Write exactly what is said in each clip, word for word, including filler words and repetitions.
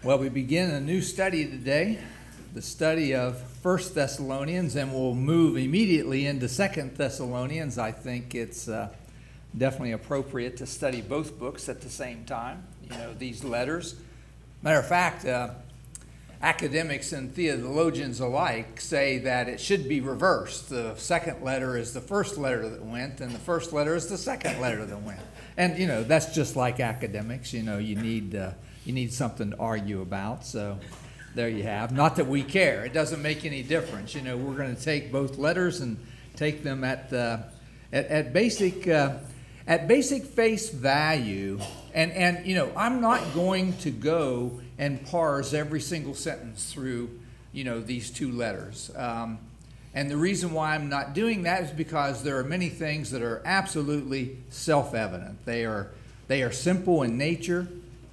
Well, we begin a new study today, the study of First Thessalonians, and we'll move immediately into Second Thessalonians. I think it's uh, definitely appropriate to study both books at the same time, you know, these letters. Matter of fact, uh, academics and theologians alike say that it should be reversed. The second letter is the first letter that went, and the first letter is the second letter that went. And, you know, that's just like academics. You know, you need... Uh, You need something to argue about, so there you have. Not that we care. It doesn't make any difference. You know, we're going to take both letters and take them at uh, at, at basic uh, at basic face value. And and you know, I'm not going to go and parse every single sentence through, you know, these two letters. Um, and the reason why I'm not doing that is because there are many things that are absolutely self-evident. They are they are simple in nature.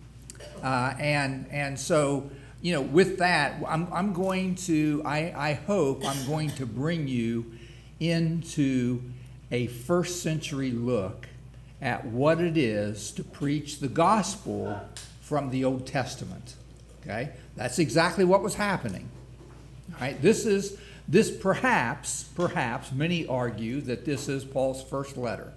Uh, and and so, you know, with that, I'm I'm going to, I, I hope I'm going to bring you into a first century look at what it is to preach the gospel from the Old Testament. Okay? That's exactly what was happening. All right? This is, this perhaps, perhaps, many argue that this is Paul's first letter.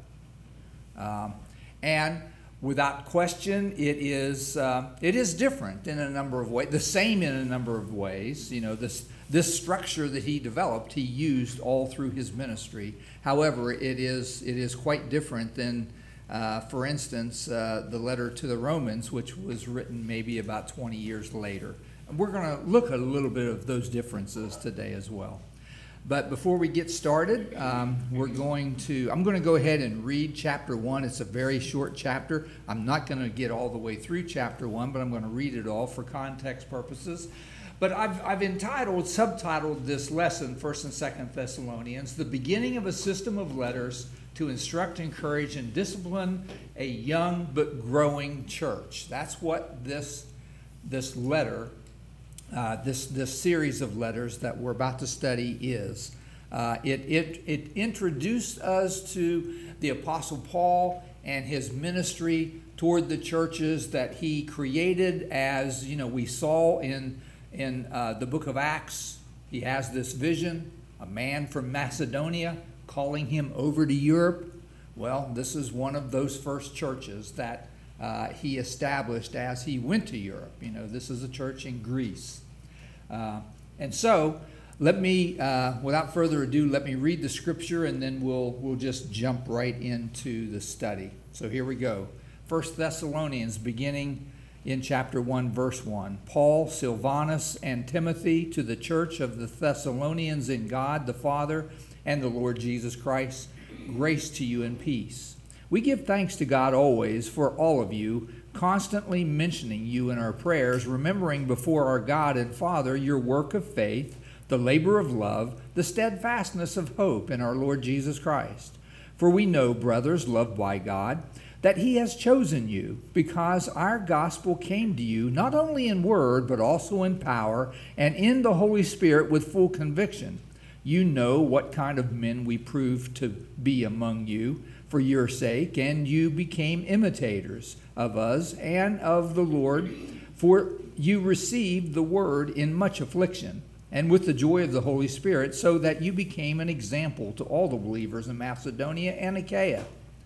Um, and Without question, it is uh, it is different in a number of ways, the same in a number of ways. You know, this this structure that he developed, he used all through his ministry. However, it is it is quite different than, uh, for instance, uh, the letter to the Romans, which was written maybe about twenty years later. And we're going to look at a little bit of those differences today as well. But before we get started, um, we're going to, I'm going to go ahead and read chapter one. It's a very short chapter. I'm not going to get all the way through chapter one, but I'm going to read it all for context purposes. But I've, I've entitled, subtitled this lesson, First and Second Thessalonians, The Beginning of a System of Letters to Instruct, Encourage, and Discipline a Young but Growing Church. That's what this, this letter Uh, this this series of letters that we're about to study is. Uh, it, it, it introduced us to the Apostle Paul and his ministry toward the churches that he created, as you know we saw in, in uh, the book of Acts. He has this vision, a man from Macedonia calling him over to Europe. Well, this is one of those first churches that Uh, he established as he went to Europe. You know, this is a church in Greece. Uh, and so, let me, uh, without further ado, let me read the scripture, and then we'll we'll just jump right into the study. So here we go. First Thessalonians, beginning in chapter one, verse one. Paul, Silvanus, and Timothy, to the church of the Thessalonians in God the Father and the Lord Jesus Christ, grace to you and peace. We give thanks to God always for all of you, constantly mentioning you in our prayers, remembering before our God and Father your work of faith, the labor of love, the steadfastness of hope in our Lord Jesus Christ. For we know, brothers loved by God, that he has chosen you, because our gospel came to you not only in word, but also in power, and in the Holy Spirit with full conviction. You know what kind of men we proved to be among you, for your sake, and you became imitators of us and of the Lord, for you received the word in much affliction, and with the joy of the Holy Spirit, so that you became an example to all the believers in Macedonia and Achaia.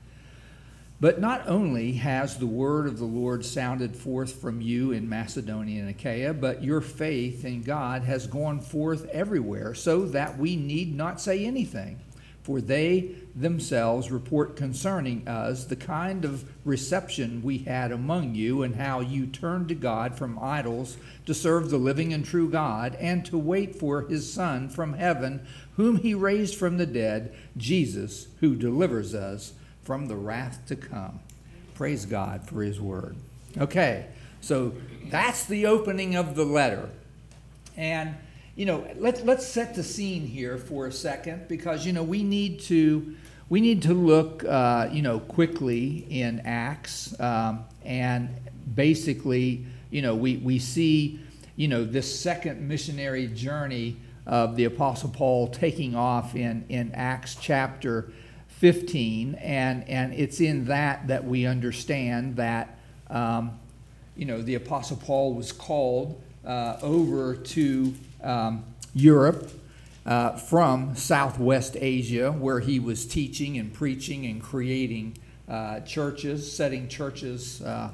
But not only has the word of the Lord sounded forth from you in Macedonia and Achaia, but your faith in God has gone forth everywhere, so that we need not say anything. For they themselves report concerning us the kind of reception we had among you, and how you turned to God from idols to serve the living and true God, and to wait for his Son from heaven, whom he raised from the dead, Jesus, who delivers us from the wrath to come. Praise God for his word. Okay, so that's the opening of the letter. And You know, let's let's set the scene here for a second, because you know we need to we need to look uh, you know quickly in Acts, um, and basically you know we we see you know this second missionary journey of the Apostle Paul taking off in in Acts chapter fifteen, and and it's in that that we understand that um, you know, the Apostle Paul was called uh, over to um, Europe uh, from Southwest Asia, where he was teaching and preaching and creating uh, churches, setting churches uh,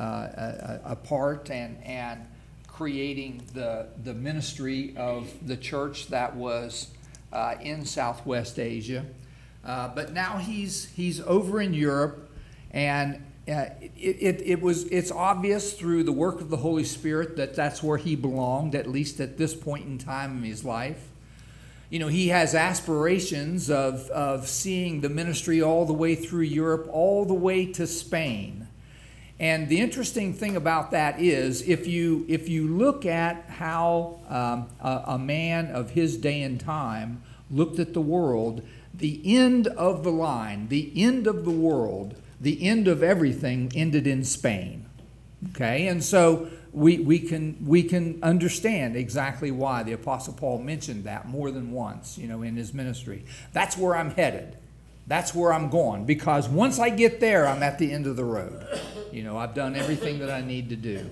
uh, apart and and creating the the ministry of the church that was uh, in Southwest Asia. Uh, but now he's he's over in Europe, and uh, it, it it was it's obvious through the work of the Holy Spirit that that's where he belonged, at least at this point in time in his life. You know, he has aspirations of of seeing the ministry all the way through Europe, all the way to Spain. And the interesting thing about that is, if you if you look at how um, a, a man of his day and time looked at the world, the end of the line, the end of the world, the end of everything ended in Spain. Okay, and so we we can we can understand exactly why the Apostle Paul mentioned that more than once, you know, in his ministry. That's where I'm headed. That's where I'm going, because once I get there, I'm at the end of the road. You know, I've done everything that I need to do.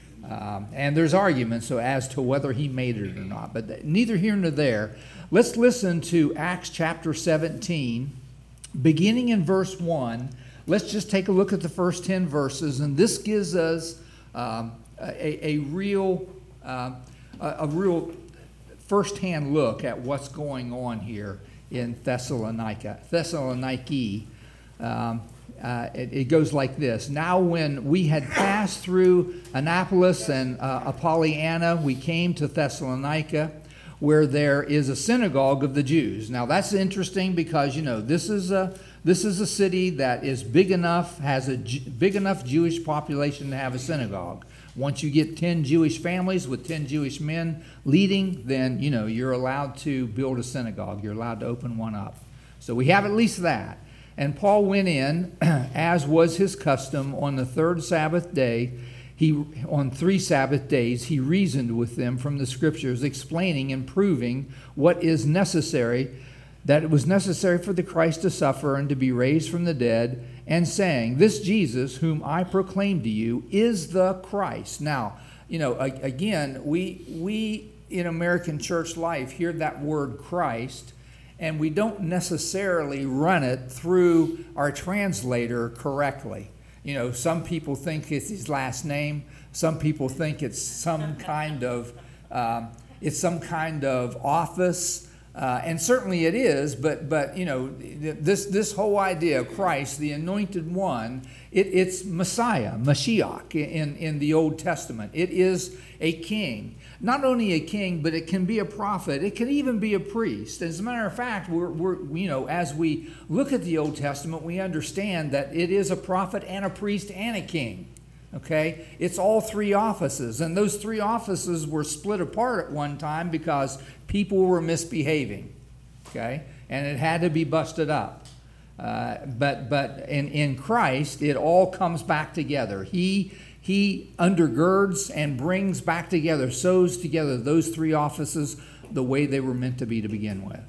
Um, and there's arguments so as to whether he made it or not, but neither here nor there. Let's listen to Acts chapter seventeen, beginning in verse one. Let's just take a look at the first ten verses, and this gives us um, a, a real, uh, a, a real first-hand look at what's going on here in Thessalonica. Thessaloniki. Um, uh, it, it goes like this. Now when we had passed through Annapolis and uh, Apollonia, we came to Thessalonica, where there is a synagogue of the Jews. Now that's interesting because, you know, this is a this is a city that is big enough, has a J- big enough Jewish population to have a synagogue. Once you get ten Jewish families with ten Jewish men leading, then, you know, you're allowed to build a synagogue. You're allowed to open one up. So we have at least that. And Paul went in, as was his custom, on the third Sabbath day. He, on three Sabbath days, he reasoned with them from the Scriptures, explaining and proving what is necessary, that it was necessary for the Christ to suffer and to be raised from the dead, and saying, this Jesus, whom I proclaim to you, is the Christ. Now, you know, again, we we in American church life hear that word Christ, and we don't necessarily run it through our translator correctly. You know, some people think it's his last name. Some people think it's some kind of um, it's some kind of office. Uh, and certainly it is, but but you know, this this whole idea of Christ, the Anointed One, it, it's Messiah, Mashiach in, in the Old Testament. It is a king. Not only a king, but it can be a prophet. It can even be a priest. As a matter of fact, we're, we're you know, as we look at the Old Testament, we understand that it is a prophet and a priest and a king. Okay, it's all three offices, and those three offices were split apart at one time because people were misbehaving. Okay, and it had to be busted up. Uh, but but in, in Christ, it all comes back together. He he undergirds and brings back together, sews together those three offices the way they were meant to be to begin with.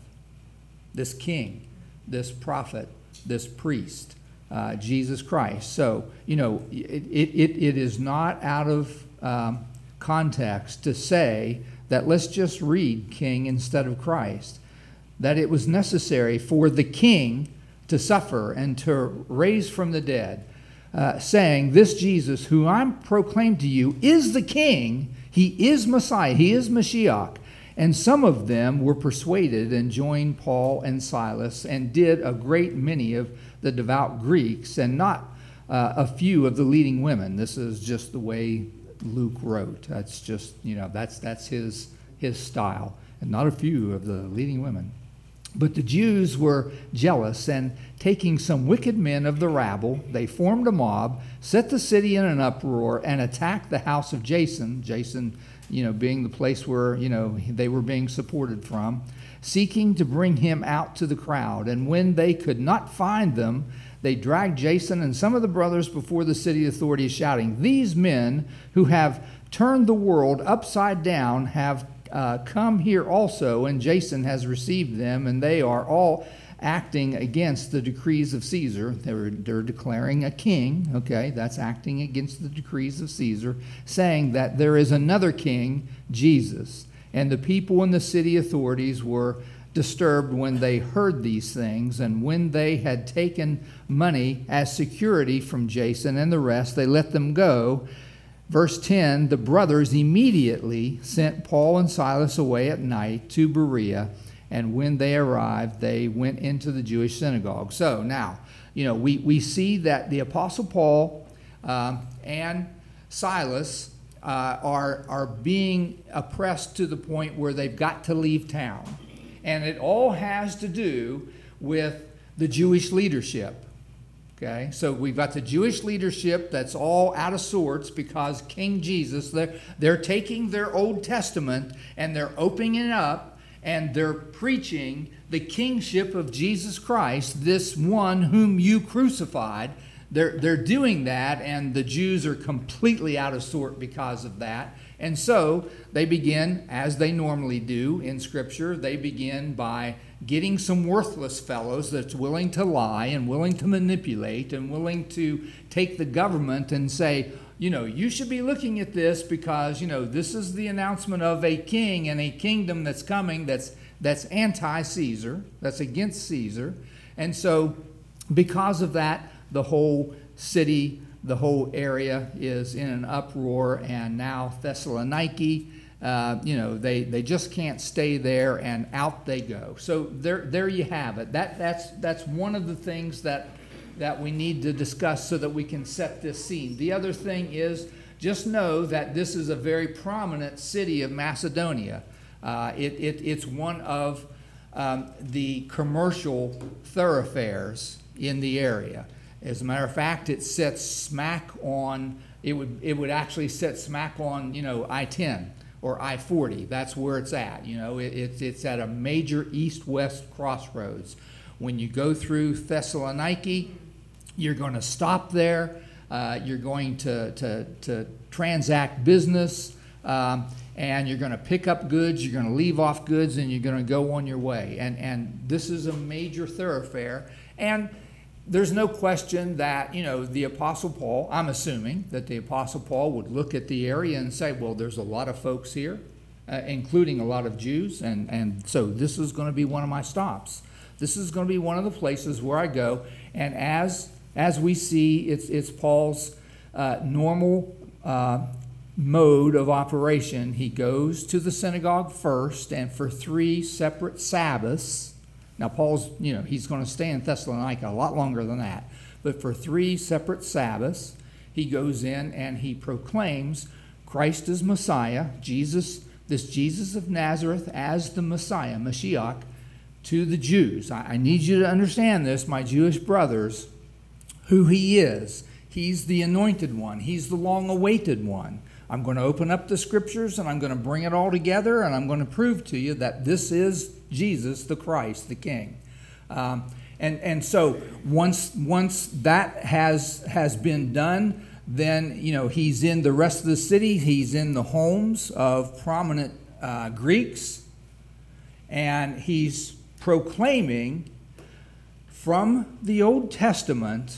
This king, this prophet, this priest. Uh, Jesus Christ. So, you know, it, it, it is not out of um, context to say that let's just read king instead of Christ. That it was necessary for the king to suffer and to raise from the dead, uh, saying, this Jesus, who I'm proclaimed to you, is the king. He is Messiah. He is Mashiach. And some of them were persuaded and joined Paul and Silas and did a great many of the devout Greeks and not uh, a few of the leading women. This is just the way Luke wrote. That's just, you know, that's that's his his style. And not a few of the leading women. But the Jews were jealous, and taking some wicked men of the rabble, they formed a mob, set the city in an uproar, and attacked the house of Jason. Jason, you know, being the place where, you know, they were being supported from, seeking to bring him out to the crowd. And when they could not find them, they dragged Jason and some of the brothers before the city authorities, shouting, these men who have turned the world upside down have uh, come here also, and Jason has received them, and they are all acting against the decrees of Caesar. They're, they're declaring a king, okay, that's acting against the decrees of Caesar, saying that there is another king, Jesus. And the people and the city authorities were disturbed when they heard these things, and when they had taken money as security from Jason and the rest, they let them go. Verse ten, the brothers immediately sent Paul and Silas away at night to Berea, and when they arrived, they went into the Jewish synagogue. So now, you know, we, we see that the Apostle Paul um, and Silas uh, are, are being oppressed to the point where they've got to leave town. And it all has to do with the Jewish leadership. Okay, so we've got the Jewish leadership that's all out of sorts because King Jesus, they're, they're taking their Old Testament and they're opening it up, and they're preaching the kingship of Jesus Christ, this one whom you crucified. They're, they're doing that, and the Jews are completely out of sort because of that. And so they begin, as they normally do in Scripture, they begin by getting some worthless fellows that's willing to lie and willing to manipulate and willing to take the government and say, you know, you should be looking at this because, you know, this is the announcement of a king and a kingdom that's coming that's that's anti-Caesar, that's against Caesar. And so because of that, the whole city, the whole area is in an uproar, and now Thessaloniki, uh, you know, they, they just can't stay there, and out they go. So there there you have it. That that's that's one of the things that that we need to discuss so that we can set this scene. The other thing is, just know that this is a very prominent city of Macedonia. Uh, it, it, it's one of um, the commercial thoroughfares in the area. As a matter of fact, it sits smack on, it would, it would actually sit smack on, you know, I ten or I forty. That's where it's at. You know, it, it's, it's at a major east-west crossroads. When you go through Thessaloniki, you're going to stop there. Uh, you're going to, to, to transact business, um, and you're going to pick up goods. You're going to leave off goods, and you're going to go on your way. And, and this is a major thoroughfare. And there's no question that, you know, the Apostle Paul, I'm assuming that the Apostle Paul would look at the area and say, well, there's a lot of folks here, uh, including a lot of Jews, and, and so this is going to be one of my stops. This is going to be one of the places where I go, and as as we see, it's it's Paul's uh, normal uh, mode of operation. He goes to the synagogue first, and for three separate Sabbaths. Now, Paul's, you know, he's going to stay in Thessalonica a lot longer than that, but for three separate Sabbaths, he goes in and he proclaims Christ as Messiah, Jesus, this Jesus of Nazareth as the Messiah, Mashiach, to the Jews. I, I need you to understand this, my Jewish brothers, who he is. He's the anointed one. He's the long-awaited one. I'm going to open up the Scriptures, and I'm going to bring it all together, and I'm going to prove to you that this is Jesus, the Christ, the King. Um, and, and so once, once that has, has been done, then, you know, he's in the rest of the city. He's in the homes of prominent uh, Greeks, and he's proclaiming from the Old Testament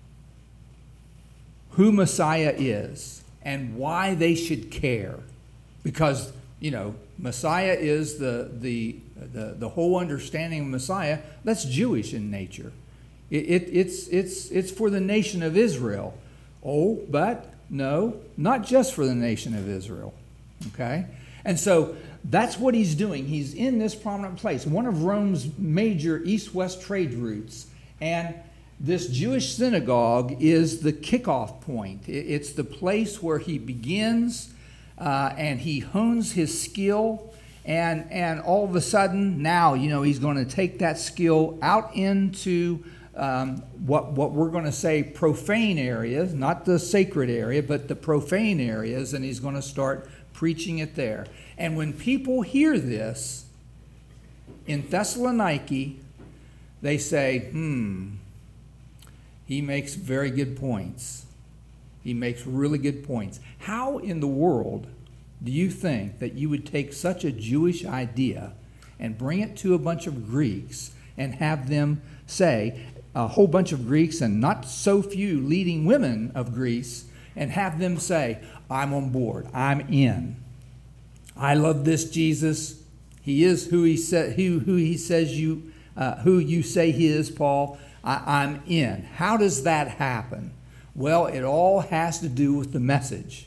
who Messiah is and why they should care. Because, you know, Messiah is the, the, the, the whole understanding of Messiah, that's Jewish in nature. It, it, it's, it's, it's for the nation of Israel. Oh, but no, not just for the nation of Israel. Okay? And so that's what he's doing. He's in this prominent place, one of Rome's major east-west trade routes. And this Jewish synagogue is the kickoff point. It's the place where he begins uh, and he hones his skill. And, and all of a sudden, now, you know, he's going to take that skill out into um, what, what we're going to say profane areas, not the sacred area, but the profane areas, and he's going to start preaching it there. And when people hear this in Thessaloniki, they say, hmm, he makes very good points. He makes really good points. How in the world do you think that you would take such a Jewish idea and bring it to a bunch of Greeks and have them say, a whole bunch of Greeks and not so few leading women of Greece, and have them say, I'm on board, I'm in. I love this Jesus. He is who he said, who, who he says you, uh, who you say he is, Paul. I, I'm in. How does that happen? Well, it all has to do with the message.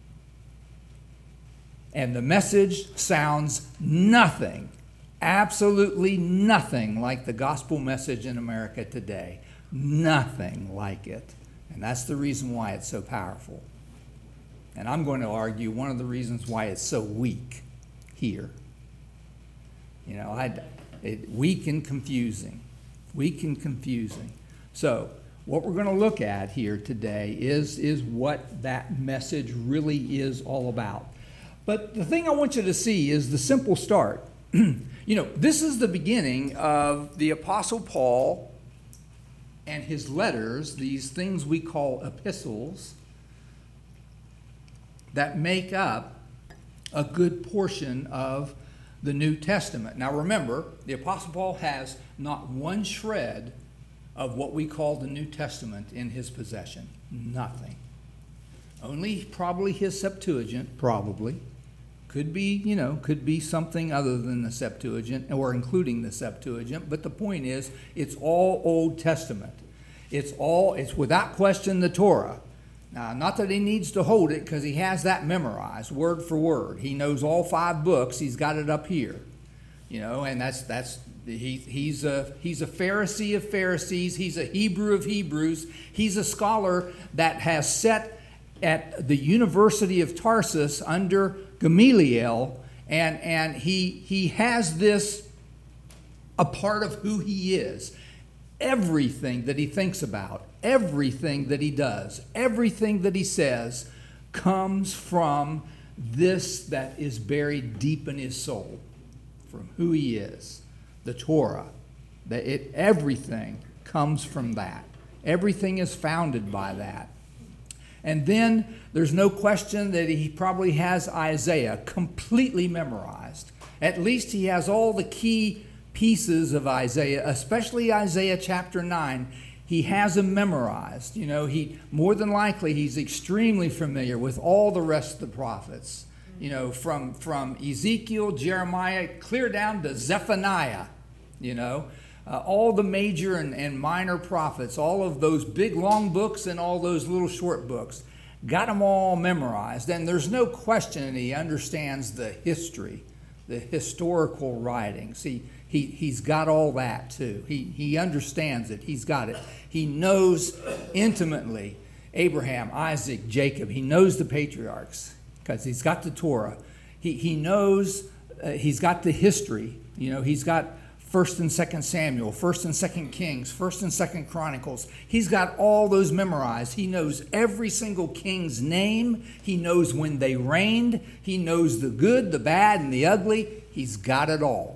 And the message sounds nothing, absolutely nothing like the gospel message in America today. Nothing like it. And that's the reason why it's so powerful. And I'm going to argue one of the reasons why it's so weak here. You know, I, it, weak and confusing. Weak and confusing. So, what we're going to look at here today is, is what that message really is all about. But the thing I want you to see is the simple start. You know, this is the beginning of the Apostle Paul and his letters, these things we call epistles, that make up a good portion of the New Testament. Now remember, the Apostle Paul has not one shred of what we call the New Testament in his possession. Nothing. Only probably his Septuagint, probably. Could be, you know, could be something other than the Septuagint or including the Septuagint. But the point is, it's all Old Testament. It's all, it's without question the Torah. Now, not that he needs to hold it because he has that memorized word for word. He knows all five books. He's got it up here, you know, and that's that's he he's a he's a Pharisee of Pharisees. He's a Hebrew of Hebrews. He's a scholar that has sat at the University of Tarsus under Gamaliel, and and he he has this a part of who he is. Everything that he thinks about, everything that he does, everything that he says comes from this that is buried deep in his soul, from who he is, the Torah. That it, everything comes from that. Everything is founded by that. And then there's no question that he probably has Isaiah completely memorized. At least he has all the key pieces of Isaiah, especially Isaiah chapter nine. He has them memorized. You know, he more than likely he's extremely familiar with all the rest of the prophets. You know, from from Ezekiel, Jeremiah, clear down to Zephaniah. You know, uh, all the major and, and minor prophets, all of those big long books and all those little short books, got them all memorized. And there's no question that he understands the history, the historical writings. He He, he's got all that too. He, he understands it. He's got it. He knows intimately Abraham, Isaac, Jacob. He knows the patriarchs because he's got the Torah. He, he knows, uh, he's got the history. You know, he's got First and Second Samuel, First and Second Kings, First and Second Chronicles. He's got all those memorized. He knows every single king's name. He knows when they reigned. He knows the good, the bad, and the ugly. He's got it all.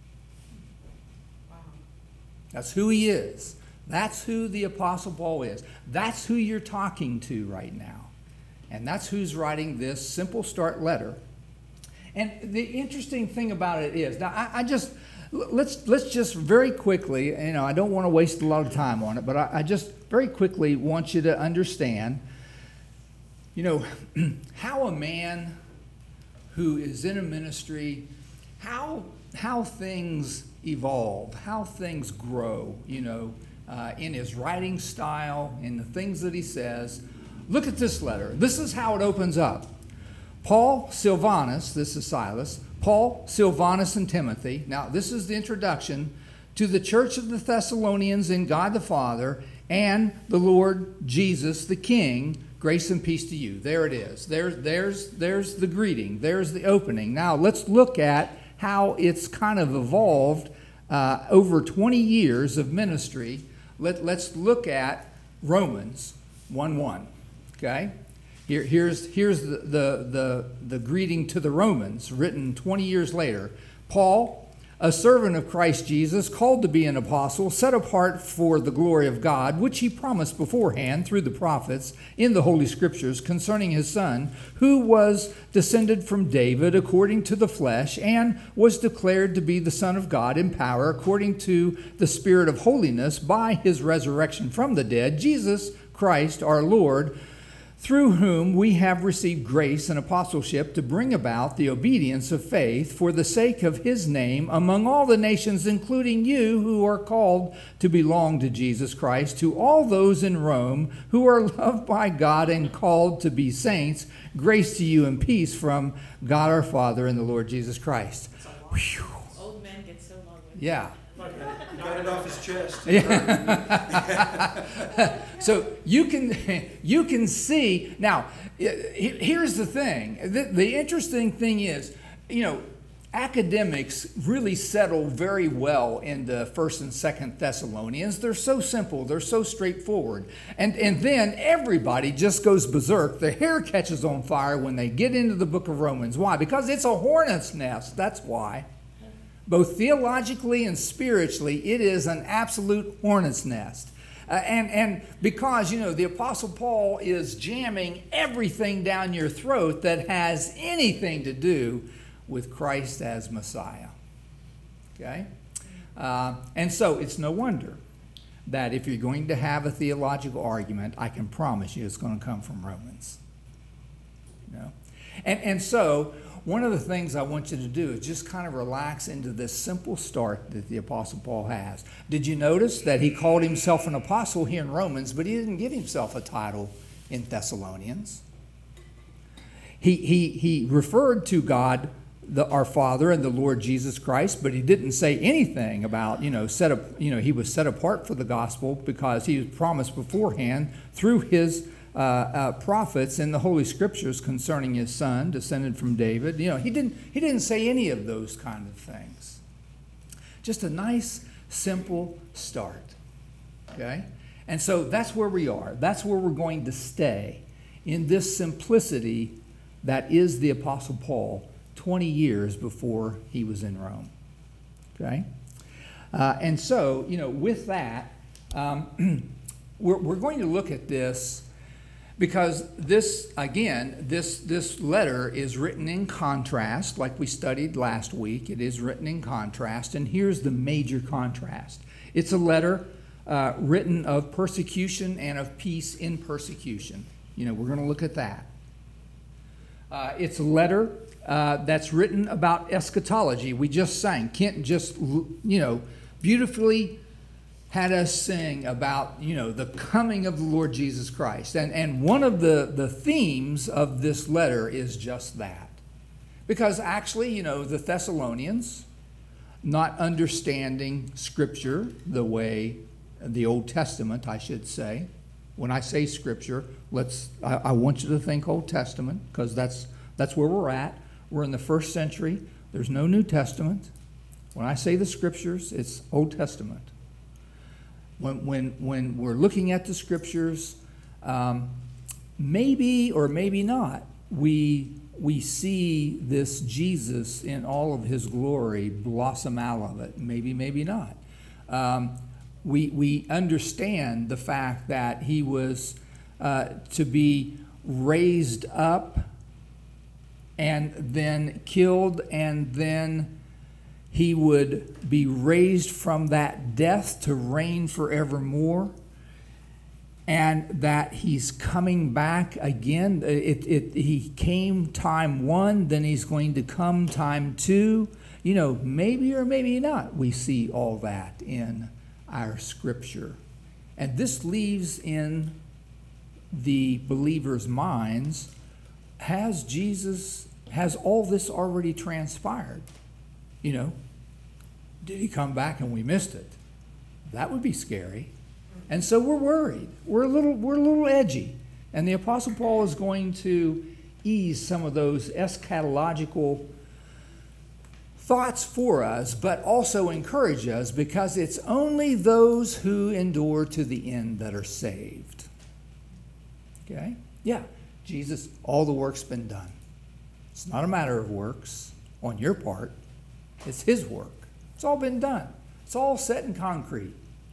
That's who he is. That's who the Apostle Paul is. That's who you're talking to right now. And that's who's writing this simple start letter. And the interesting thing about it is, now I, I just, let's let's just very quickly, you know, I don't want to waste a lot of time on it, but I, I just very quickly want you to understand, you know, how a man who is in a ministry, how how things evolve, how things grow, you know, uh, in his writing style, in the things that he says. Look at this letter. This is how it opens up. Paul, Silvanus, this is Silas, Paul, Silvanus, and Timothy. Now, this is the introduction to the church of the Thessalonians in God the Father and the Lord Jesus the King. Grace and peace to you. There it is. There's, there's, there's the greeting. There's the opening. Now, let's look at how it's kind of evolved uh, over twenty years of ministry. Let, let's look at Romans one one, okay? Here, here's here's the, the, the, the greeting to the Romans, written twenty years later. Paul, a servant of Christ Jesus, called to be an apostle, set apart for the glory of God, which he promised beforehand through the prophets in the Holy Scriptures concerning his Son, who was descended from David according to the flesh, and was declared to be the Son of God in power according to the Spirit of holiness by his resurrection from the dead, Jesus Christ our Lord, through whom we have received grace and apostleship to bring about the obedience of faith for the sake of his name among all the nations, including you who are called to belong to Jesus Christ, to all those in Rome who are loved by God and called to be saints, grace to you and peace from God our Father and the Lord Jesus Christ. Whew. Old men get so long. Yeah. He got it off his chest. Yeah. So you can you can see now. Here's the thing. The, the interesting thing is, you know, academics really settle very well into First and Second Thessalonians. They're so simple. They're so straightforward. And and then everybody just goes berserk. Their hair catches on fire when they get into the book of Romans. Why? Because it's a hornet's nest. That's why. Both theologically and spiritually, it is an absolute hornet's nest. Uh, and, and because, you know, the Apostle Paul is jamming everything down your throat that has anything to do with Christ as Messiah. Okay? Uh, and so it's no wonder that if you're going to have a theological argument, I can promise you it's going to come from Romans. You know? And, and so one of the things I want you to do is just kind of relax into this simple start that the Apostle Paul has. Did you notice that he called himself an apostle here in Romans, but he didn't give himself a title in Thessalonians? He, he, he referred to God, the, our Father, and the Lord Jesus Christ, but he didn't say anything about, you know, set up, you know, he was set apart for the gospel because he was promised beforehand through his Uh, uh, prophets in the Holy Scriptures concerning his Son, descended from David. You know, he didn't he didn't say any of those kind of things. Just a nice, simple start. Okay? And so that's where we are. That's where we're going to stay, in this simplicity that is the Apostle Paul twenty years before he was in Rome. Okay? Uh, and so, you know, with that, um, we're, we're going to look at this. Because this, again, this, this letter is written in contrast, like we studied last week. It is written in contrast, and here's the major contrast. It's a letter uh, written of persecution and of peace in persecution. You know, we're going to look at that. Uh, it's a letter uh, that's written about eschatology. We just sang. Kent just, you know, beautifully had us sing about, you know, the coming of the Lord Jesus Christ. And, and one of the, the themes of this letter is just that. Because actually, you know, the Thessalonians, not understanding Scripture the way, the Old Testament, I should say. When I say Scripture, let's, I, I want you to think Old Testament, because that's, that's where we're at. We're in the first century. There's no New Testament. When I say the Scriptures, it's Old Testament. When, when, when we're looking at the Scriptures, um, maybe or maybe not, we, we see this Jesus in all of his glory blossom out of it. Maybe, maybe not. Um, we, we understand the fact that he was uh, to be raised up and then killed, and then he would be raised from that death to reign forevermore, and that he's coming back again. It, it, he came time one, then he's going to come time two. You know, maybe or maybe not, we see all that in our Scripture. And this leaves in the believers' minds, has Jesus, has all this already transpired? You know, did he come back and we missed it? That would be scary. And so we're worried. We're a little, we're a little edgy. And the Apostle Paul is going to ease some of those eschatological thoughts for us, but also encourage us, because it's only those who endure to the end that are saved. Okay? Yeah, Jesus, all the work's been done. It's not a matter of works on your part. It's his work. It's all been done. It's all set in concrete.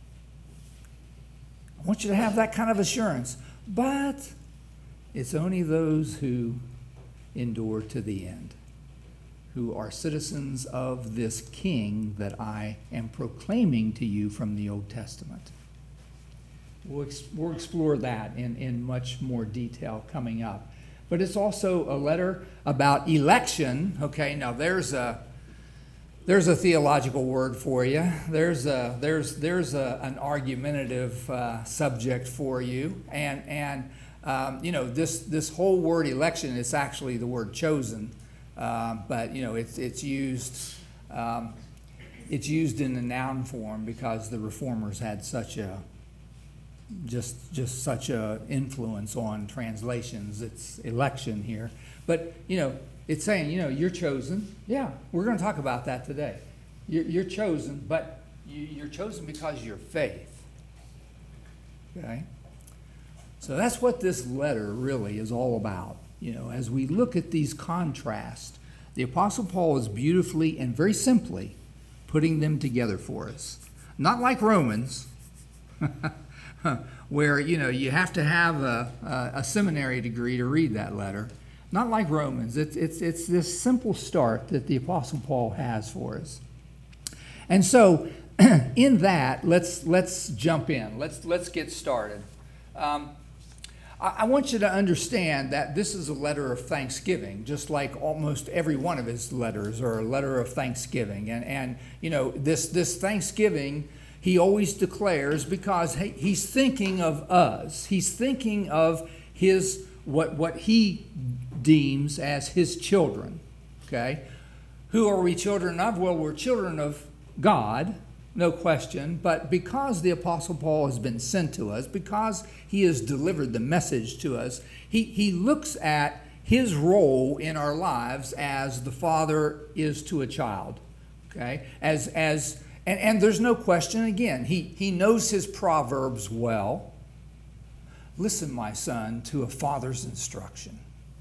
I want you to have that kind of assurance. But it's only those who endure to the end, who are citizens of this king that I am proclaiming to you from the Old Testament. We'll, ex- we'll explore that in, in much more detail coming up. But it's also a letter about election. Okay, now there's a there's a theological word for you. There's a there's there's a, an argumentative uh, subject for you, and and um, you know this this whole word election is actually the word chosen, uh, but you know it's it's used um, it's used in the noun form because the reformers had such a just just such a influence on translations. It's election here, but you know it's saying you know you're chosen. Yeah, we're going to talk about that today. You're, you're chosen, but you, you're chosen because of your faith. Okay, so that's what this letter really is all about. You know, as we look at these contrasts, the Apostle Paul is beautifully and very simply putting them together for us. Not like Romans. Where, you know, you have to have a, a, a seminary degree to read that letter. Not like Romans. It's, it's, it's this simple start that the Apostle Paul has for us. And so, in that, let's, let's jump in. Let's, let's get started. Um, I, I want you to understand that this is a letter of thanksgiving, just like almost every one of his letters are a letter of thanksgiving. And, and you know, this, this thanksgiving he always declares because he, he's thinking of us. He's thinking of his what what he deems as his children. Okay, who are we children of? Well, we're children of God, no question. But because the Apostle Paul has been sent to us, because he has delivered the message to us, he he looks at his role in our lives as the father is to a child. Okay, as as And, and there's no question, again, he, he knows his Proverbs well. Listen, my son, to a father's instruction.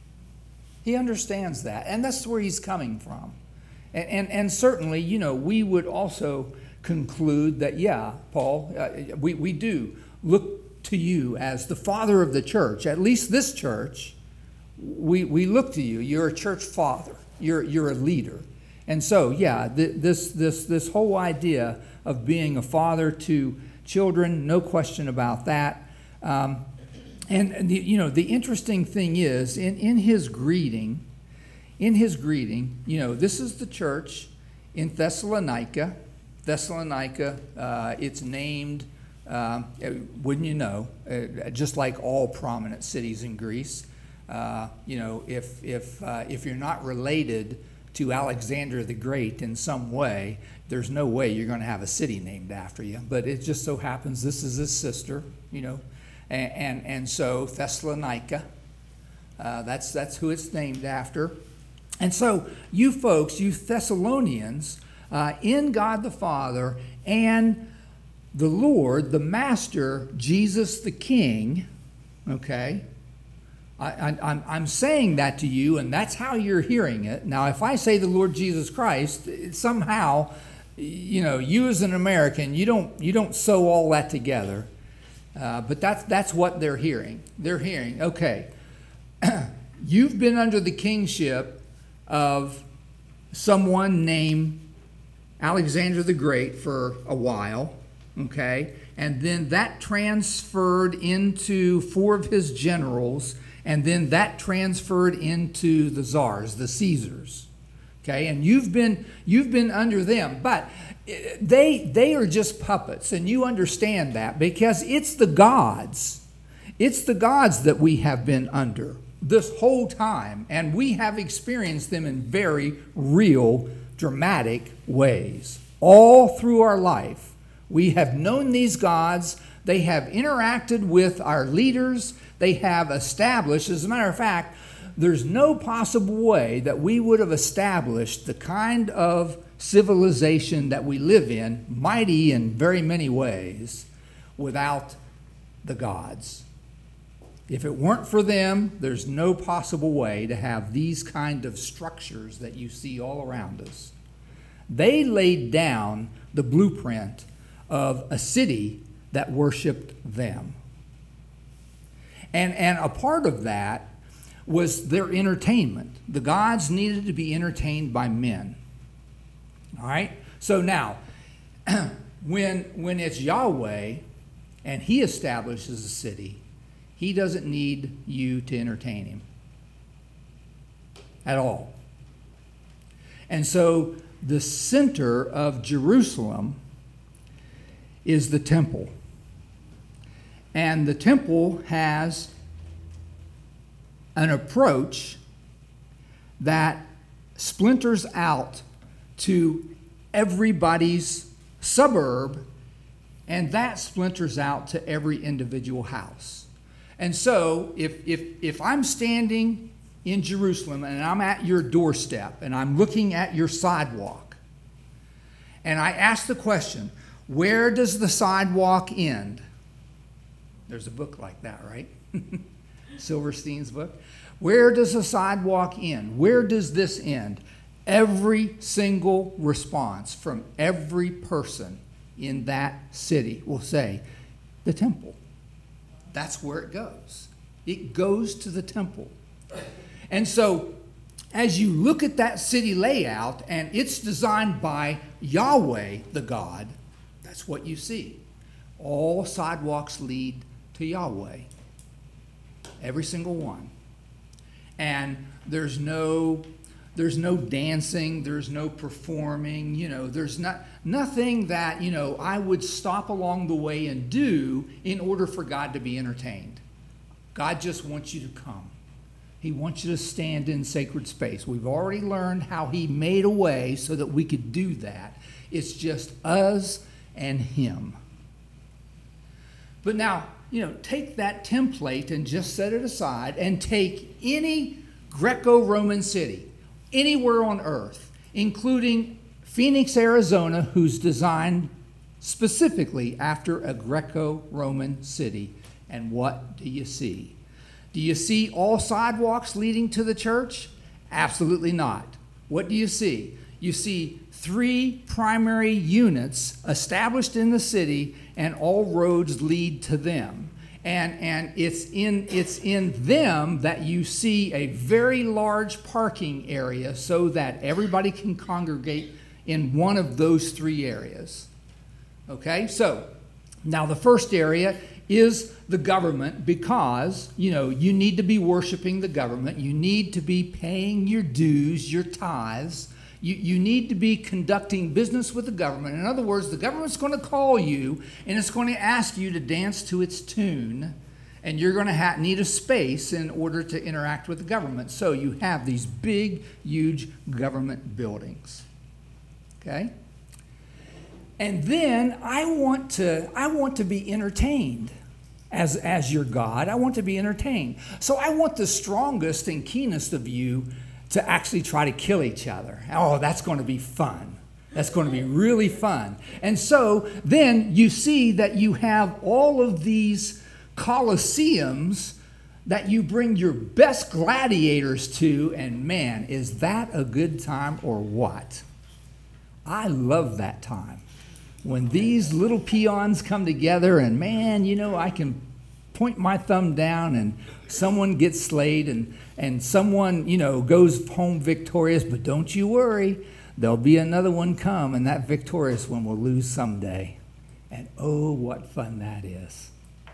He understands that, and that's where he's coming from. And, and, and certainly, you know, we would also conclude that, yeah, Paul, uh, we, we do look to you as the father of the church, at least this church. We, we look to you. You're a church father. You're, you're a leader. And so, yeah, th- this this this whole idea of being a father to children, no question about that. Um, and, and the, you know, the interesting thing is, in, in his greeting, in his greeting, you know, this is the church in Thessalonica. Thessalonica, uh, it's named, uh, wouldn't you know, uh, just like all prominent cities in Greece. Uh, you know, if if uh, if you're not related to Alexander the Great in some way, there's no way you're going to have a city named after you. But it just so happens this is his sister, you know, and and, and so Thessalonica, uh, that's that's who it's named after. And so you folks, you Thessalonians, uh, in God the Father and the Lord, the Master, Jesus the King, okay, I, I, I'm, I'm saying that to you, and that's how you're hearing it. Now, if I say the Lord Jesus Christ, somehow, you know, you as an American, you don't you don't sew all that together. Uh, but that's that's what they're hearing. They're hearing, okay, you've been under the kingship of someone named Alexander the Great for a while, okay, and then that transferred into four of his generals. And then that transferred into the czars, the Caesars, okay? And you've been you've been under them, but they they are just puppets, and you understand that because it's the gods, it's the gods that we have been under this whole time, and we have experienced them in very real, dramatic ways all through our life. We have known these gods. They have interacted with our leaders. They have established, as a matter of fact, there's no possible way that we would have established the kind of civilization that we live in, mighty in very many ways, without the gods. If it weren't for them, there's no possible way to have these kind of structures that you see all around us. They laid down the blueprint of a city that worshiped them. And, and a part of that was their entertainment. The gods needed to be entertained by men. All right? So now, when, when it's Yahweh and he establishes a city, he doesn't need you to entertain him at all. And so the center of Jerusalem is the temple. And the temple has an approach that splinters out to everybody's suburb, and that splinters out to every individual house. And so if, if, if I'm standing in Jerusalem and I'm at your doorstep and I'm looking at your sidewalk, and I ask the question, where does the sidewalk end? There's a book like that, right? Silverstein's book. Where does the sidewalk end? Where does this end? Every single response from every person in that city will say, the temple. That's where it goes. It goes to the temple. And so, as you look at that city layout, and it's designed by Yahweh, the God, that's what you see. All sidewalks lead to Yahweh. Every single one. And there's no there's no dancing, there's no performing, you know, there's not nothing that, you know, I would stop along the way and do in order for God to be entertained. God just wants you to come. He wants you to stand in sacred space. We've already learned how he made a way so that we could do that. It's just us and him. But now, you know, take that template and just set it aside and take any Greco-Roman city, anywhere on earth, including Phoenix, Arizona, who's designed specifically after a Greco-Roman city. And what do you see? Do you see all sidewalks leading to the church? Absolutely not. What do you see? You see three primary units established in the city, and all roads lead to them. And, and it's in, it's in them that you see a very large parking area so that everybody can congregate in one of those three areas. Okay, so now the first area is the government, because, you know, you need to be worshiping the government. You need to be paying your dues, your tithes. You, you need to be conducting business with the government. In other words, the government's going to call you, and it's going to ask you to dance to its tune, and you're going to ha- need a space in order to interact with the government. So you have these big, huge government buildings. Okay? And then I want to, I want to be entertained. As, as your God, I want to be entertained. So I want the strongest and keenest of you to actually try to kill each other. Oh, that's going to be fun. That's going to be really fun. And so then you see that you have all of these coliseums that you bring your best gladiators to, and man, is that a good time or what? I love that time. When these little peons come together, and man, you know, I can point my thumb down and someone gets slayed, and, and someone, you know, goes home victorious, but don't you worry, there'll be another one come, and that victorious one will lose someday. And oh, what fun that is.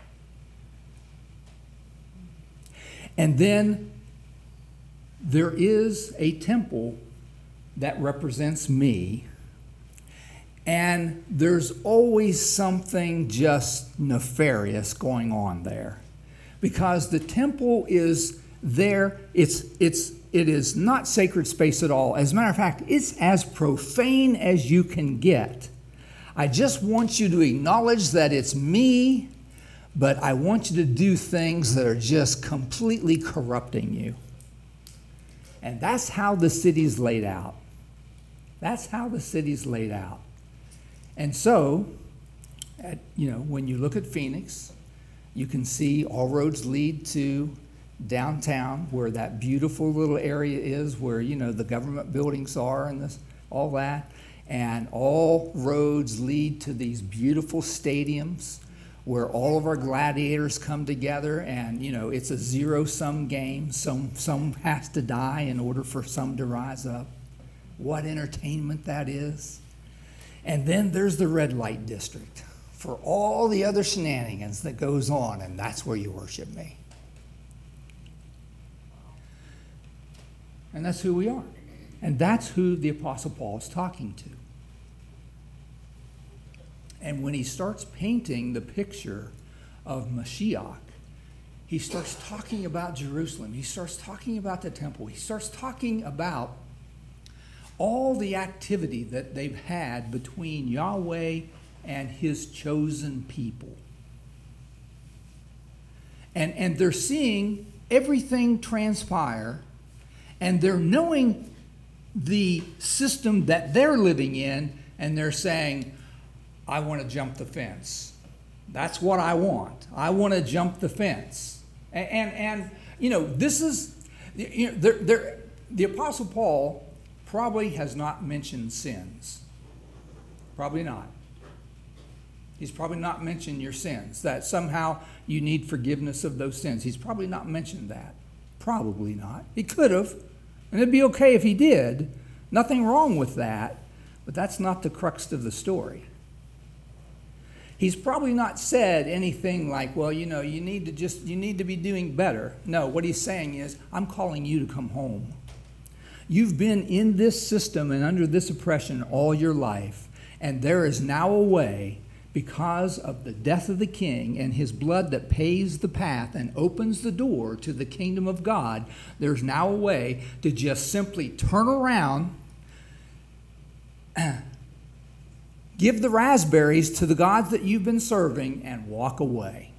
And then there is a temple that represents me. And there's always something just nefarious going on there, because the temple is there. It's, it's, it is not sacred space at all. As a matter of fact, it's as profane as you can get. I just want you to acknowledge that it's me, but I want you to do things that are just completely corrupting you. And that's how the city's laid out. That's how the city's laid out. And so, at, you know, when you look at Phoenix, you can see all roads lead to downtown, where that beautiful little area is, where, you know, the government buildings are and this, all that. and all roads lead to these beautiful stadiums where all of our gladiators come together, and you know it's a zero-sum game. Some some has to die in order for some to rise up. What entertainment that is. And then there's the red light district for all the other shenanigans that goes on, and that's where you worship me. And that's who we are. And that's who the Apostle Paul is talking to. And when he starts painting the picture of Mashiach, he starts talking about Jerusalem. He starts talking about the temple. He starts talking about all the activity that they've had between Yahweh and his chosen people. And, and they're seeing everything transpire, and they're knowing the system that they're living in, and they're saying, I want to jump the fence. That's what I want. I want to jump the fence. And, and, and you know, this is, you know, they're, they're, the Apostle Paul probably has not mentioned sins. Probably not. He's probably not mentioned your sins, that somehow you need forgiveness of those sins. He's probably not mentioned that. Probably not. He could have, and it'd be okay if he did. Nothing wrong with that, but that's not the crux of the story. He's probably not said anything like, well, you know, you need to just, you need to be doing better. No, what he's saying is, I'm calling you to come home. You've been in this system and under this oppression all your life, and there is now a way, because of the death of the King and his blood that paves the path and opens the door to the kingdom of God, there's now a way to just simply turn around, give the raspberries to the gods that you've been serving, and walk away.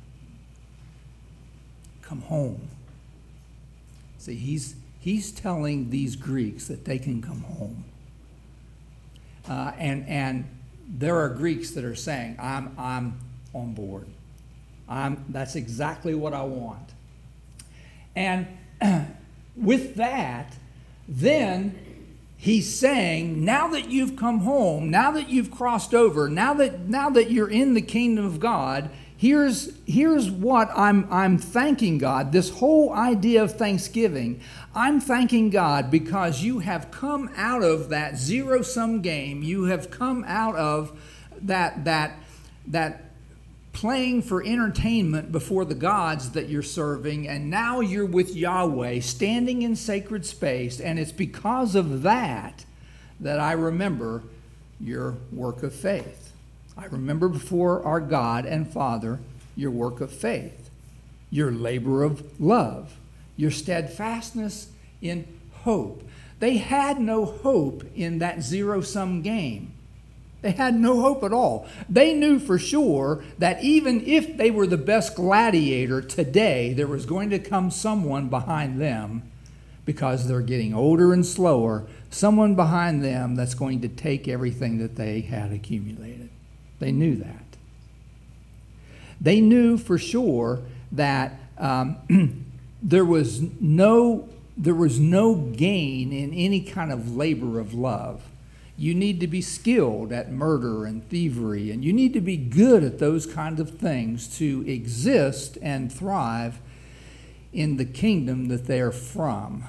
Come home. See, he's He's telling these Greeks that they can come home. Uh, and, and there are Greeks that are saying, I'm, I'm on board. I'm, that's exactly what I want. And with that, then he's saying, now that you've come home, now that you've crossed over, now that, now that you're in the kingdom of God, Here's, here's what I'm, I'm thanking God. This whole idea of Thanksgiving, I'm thanking God because you have come out of that zero-sum game. You have come out of that, that, that playing for entertainment before the gods that you're serving, and now you're with Yahweh, standing in sacred space, and it's because of that that I remember your work of faith. I remember before our God and Father your work of faith, your labor of love, your steadfastness in hope. They had no hope in that zero-sum game. They had no hope at all. They knew for sure that even if they were the best gladiator today, there was going to come someone behind them, because they're getting older and slower, someone behind them that's going to take everything that they had accumulated. They knew that. They knew for sure that um, there was no there was no gain in any kind of labor of love. You need to be skilled at murder and thievery, and you need to be good at those kinds of things to exist and thrive in the kingdom that they're from.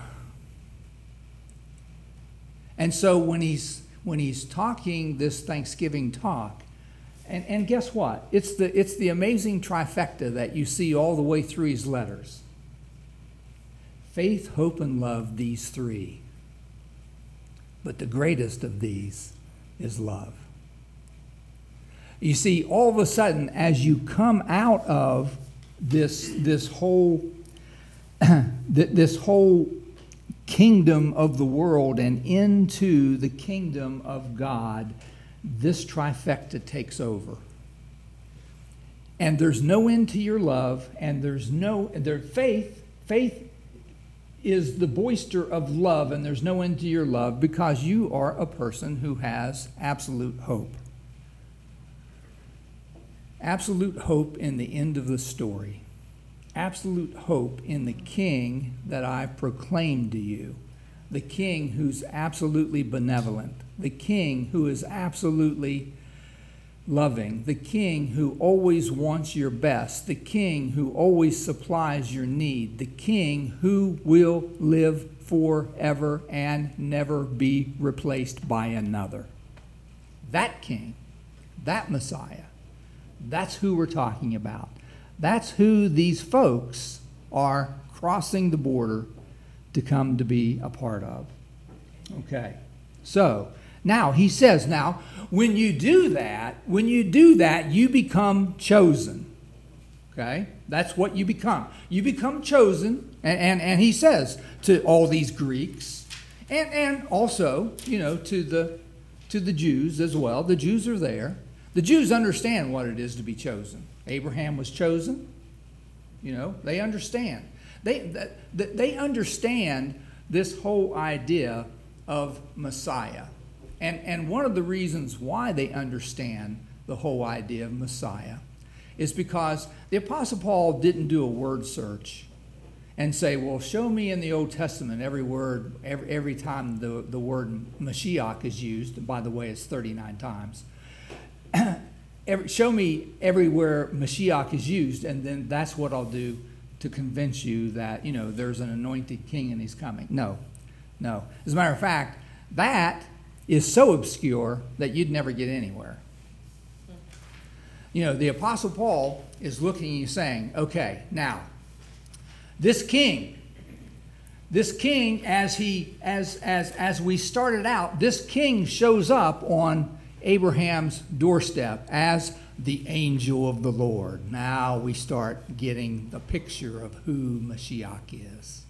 And so when he's when he's talking this Thanksgiving talk, And, and guess what? It's the, it's the amazing trifecta that you see all the way through his letters. Faith, hope, and love, these three. But the greatest of these is love. You see, all of a sudden, as you come out of this, this whole, this whole kingdom of the world and into the kingdom of God, this trifecta takes over. And there's no end to your love, and there's no, there, faith, faith is the boister of love, and there's no end to your love because you are a person who has absolute hope. Absolute hope in the end of the story. Absolute hope in the King that I've proclaimed to you. the king who's absolutely benevolent, the king who is absolutely loving, the king who always wants your best, the king who always supplies your need, the king who will live forever and never be replaced by another. That king, that Messiah, that's who we're talking about. That's who these folks are crossing the border to come to be a part of. Okay, so now he says, now, when you do that, when you do that, you become chosen. Okay, that's what you become. You become chosen, and, and, and he says to all these Greeks, and, and also, you know, to the to the Jews as well. The Jews are there. The Jews understand what it is to be chosen. Abraham was chosen. You know, they understand. They, they, they understand this whole idea of Messiah. And, and one of the reasons why they understand the whole idea of Messiah is because the Apostle Paul didn't do a word search and say, well, show me in the Old Testament every word, every, every time the, the word Mashiach is used. And by the way, it's thirty-nine times. every, show me everywhere Mashiach is used, and then that's what I'll do to convince you that, you know, there's an anointed king and he's coming. No, no. As a matter of fact, that is so obscure that you'd never get anywhere. You know, the Apostle Paul is looking and he's saying, okay, now, this king, this king, as he, as, as, as we started out, this king shows up on Abraham's doorstep as the angel of the Lord. Now we start getting the picture of who Mashiach is.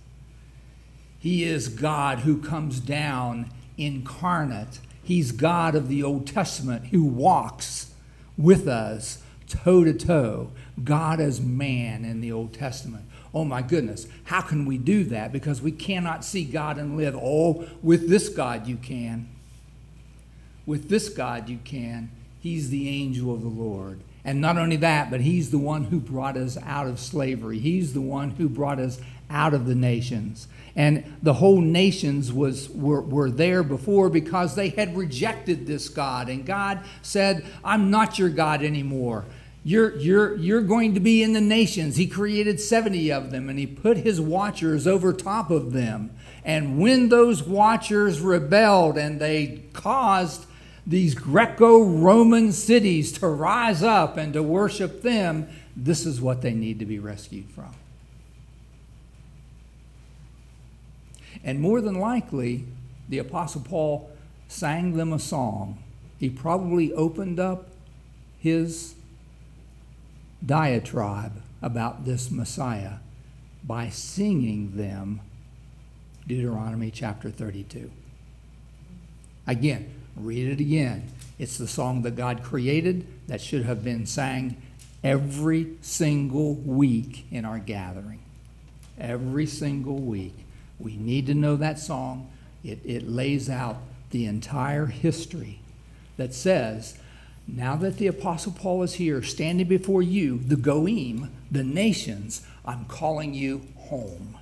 He is God who comes down incarnate. He's God of the Old Testament who walks with us toe to toe. God as man in the Old Testament. Oh my goodness, how can we do that? Because we cannot see God and live. Oh, with this God you can. With this God you can. He's the angel of the Lord. And not only that, but he's the one who brought us out of slavery. He's the one who brought us out of the nations. And the whole nations was were, were there before because they had rejected this God. And God said, I'm not your God anymore. You're, you're, you're going to be in the nations. He created seventy of them, and he put his watchers over top of them. And when those watchers rebelled and they caused these Greco-Roman cities to rise up and to worship them, this is what they need to be rescued from. And more than likely, the Apostle Paul sang them a song. He probably opened up his diatribe about this Messiah by singing them Deuteronomy chapter thirty-two. Again, read it again. It's the song that God created that should have been sang every single week in our gathering. Every single week. We need to know that song. It, it lays out the entire history that says, now that the Apostle Paul is here standing before you, the Goim, the nations, I'm calling you home.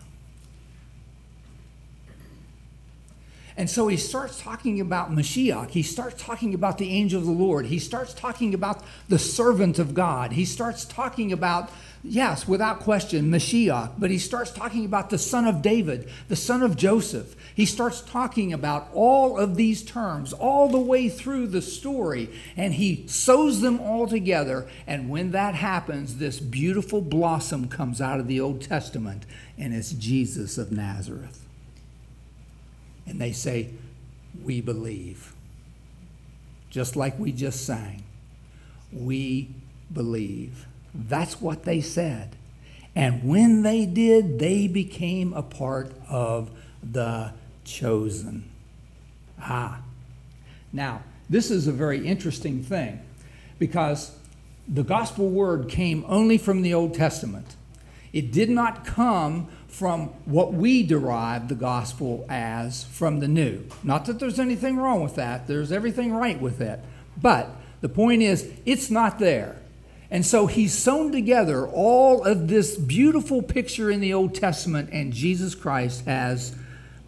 And so he starts talking about Mashiach. He starts talking about the angel of the Lord. He starts talking about the servant of God. He starts talking about, yes, without question, Mashiach. But he starts talking about the son of David, the son of Joseph. He starts talking about all of these terms all the way through the story. And he sews them all together. And when that happens, this beautiful blossom comes out of the Old Testament. And it's Jesus of Nazareth. And they say, we believe. Just like we just sang. We believe. That's what they said. And when they did, they became a part of the chosen. Ah. Now, this is a very interesting thing because the gospel word came only from the Old Testament. It did not come from what we derive the gospel as from the new. Not that there's anything wrong with that. There's everything right with it. But the point is, it's not there. And so he's sewn together all of this beautiful picture in the Old Testament, and Jesus Christ has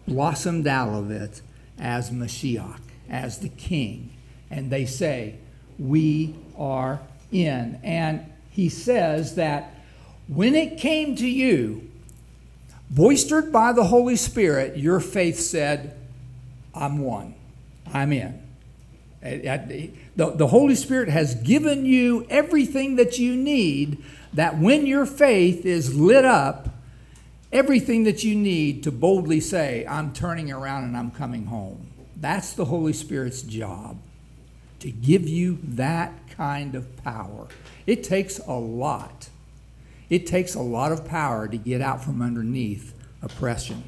blossomed out of it as Mashiach, as the king. And they say, we are in. And he says that when it came to you, boistered by the Holy Spirit, your faith said, I'm one. I'm in. The, the Holy Spirit has given you everything that you need, that when your faith is lit up, everything that you need to boldly say, I'm turning around and I'm coming home. That's the Holy Spirit's job, to give you that kind of power. It takes a lot. It takes a lot of power to get out from underneath oppression.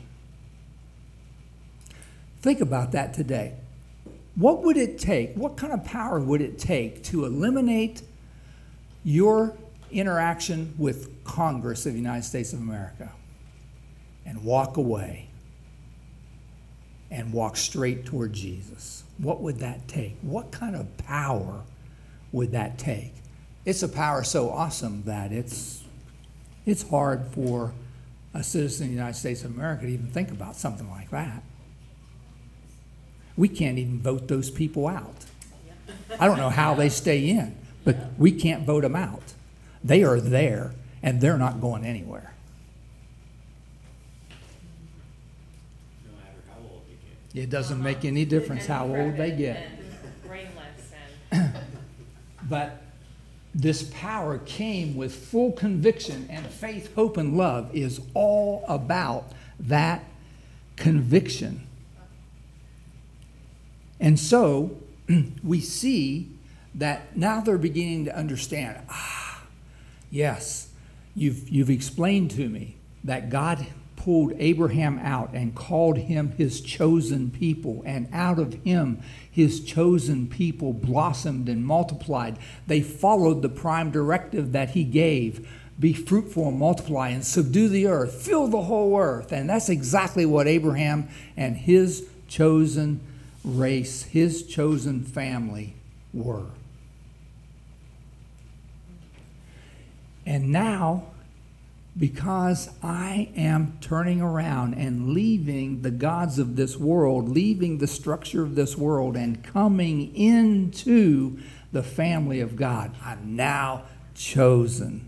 Think about that today. What would it take? What kind of power would it take to eliminate your interaction with Congress of the United States of America and walk away and walk straight toward Jesus? What would that take? What kind of power would that take? It's a power so awesome that it's it's hard for a citizen of the United States of America to even think about something like that. We can't even vote those people out. I don't know how they stay in, but we can't vote them out. They are there, and they're not going anywhere. No matter how old you get. It doesn't make any difference how old they get. Brainless and But this power came with full conviction, and faith, hope, and love is all about that conviction. And so we see that now they're beginning to understand, ah, yes, you've, you've explained to me that God pulled Abraham out and called him his chosen people, and out of him his chosen people blossomed and multiplied. They followed the prime directive that he gave: be fruitful and multiply and subdue the earth, fill the whole earth. And that's exactly what Abraham and his chosen race, his chosen family were. And now, because I am turning around and leaving the gods of this world, leaving the structure of this world, and coming into the family of God, I'm now chosen.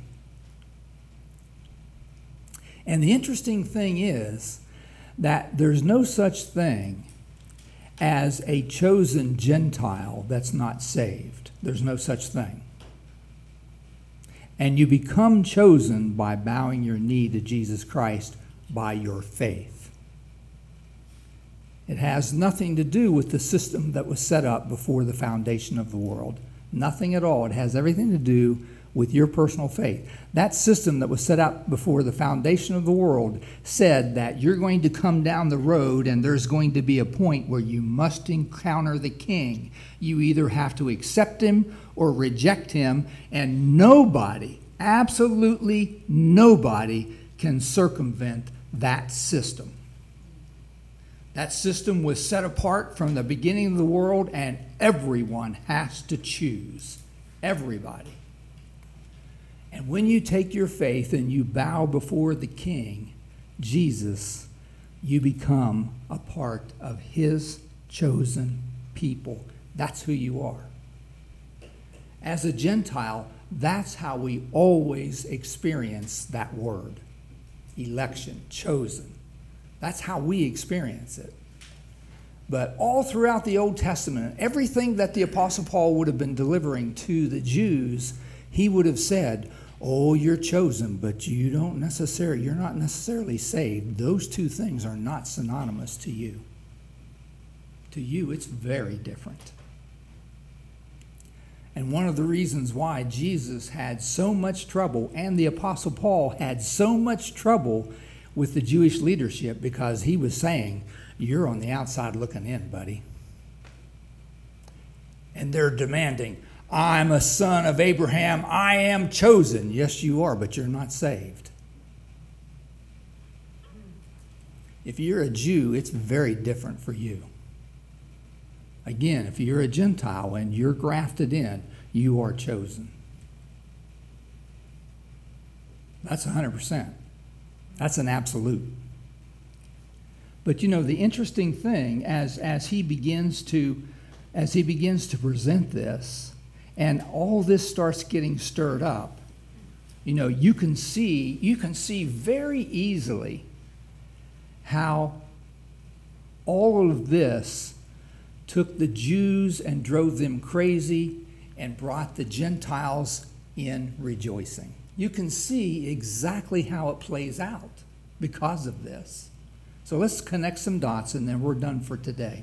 And the interesting thing is that there's no such thing as a chosen Gentile that's not saved. There's no such thing. And you become chosen by bowing your knee to Jesus Christ by your faith. It has nothing to do with the system that was set up before the foundation of the world. Nothing at all. It has everything to do with your personal faith. That system that was set up before the foundation of the world said that you're going to come down the road and there's going to be a point where you must encounter the king. You either have to accept him or reject him, and nobody, absolutely nobody, can circumvent that system. That system was set apart from the beginning of the world, and everyone has to choose. Everybody. And when you take your faith and you bow before the King, Jesus, you become a part of his chosen people. That's who you are. As a Gentile, that's how we always experience that word. Election, chosen. That's how we experience it. But all throughout the Old Testament, everything that the Apostle Paul would have been delivering to the Jews, he would have said, oh, you're chosen, but you don't necessarily, you're not necessarily saved. Those two things are not synonymous to you. To you, it's very different. And one of the reasons why Jesus had so much trouble, and the Apostle Paul had so much trouble with the Jewish leadership, because he was saying, you're on the outside looking in, buddy. And they're demanding, I'm a son of Abraham. I am chosen. Yes, you are, but you're not saved. If you're a Jew, it's very different for you. Again, if you're a Gentile and you're grafted in, you are chosen. That's one hundred percent. That's an absolute. But you know, the interesting thing, as as he begins to as he begins to present this, and all this starts getting stirred up, you know, you can see you can see very easily how all of this took the Jews and drove them crazy and brought the Gentiles in rejoicing. You can see exactly how it plays out because of this. So let's connect some dots and then we're done for today.